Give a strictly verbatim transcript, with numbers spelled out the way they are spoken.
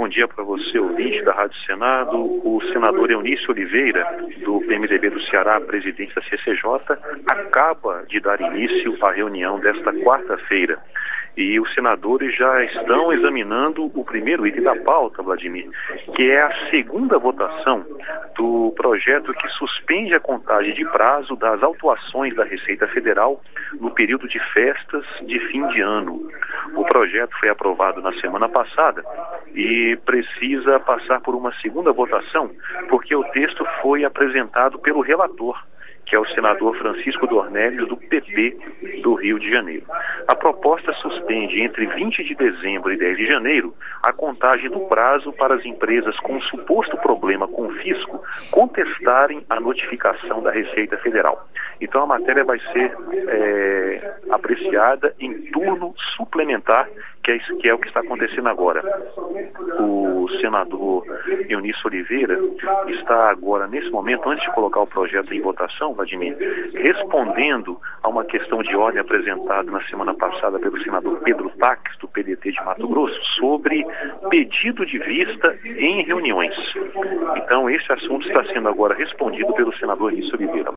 dia para você, ouvinte da Rádio Senado. O senador Eunício Oliveira, do P M D B do Ceará, presidente da C C J, acaba de dar início à reunião desta quarta-feira. E os senadores já estão examinando o primeiro item da pauta, Vladimir, que é a segunda votação do projeto que suspende a contagem de prazo das autuações da Receita Federal no período de festas de fim de ano. O projeto foi aprovado na semana passada e precisa passar por uma segunda votação, porque o texto foi apresentado pelo relator, que é o senador Francisco Dornelles, do P P do Rio de Janeiro. A proposta suspende entre vinte de dezembro e dez de janeiro a contagem do prazo para as empresas com suposto problema com o fisco contestarem a notificação da Receita Federal. Então a matéria vai ser é, apreciada em turno suplementar, que é, que é o que está acontecendo agora. O senador Eunício Oliveira está agora, nesse momento, antes de colocar o projeto em votação, Vladimir, respondendo a uma questão de ordem apresentada na semana passada pelo senador Pedro Taques, do P D T de Mato Grosso, sobre pedido de vista em reuniões. Então, esse assunto está sendo agora respondido pelo senador Eunício Oliveira.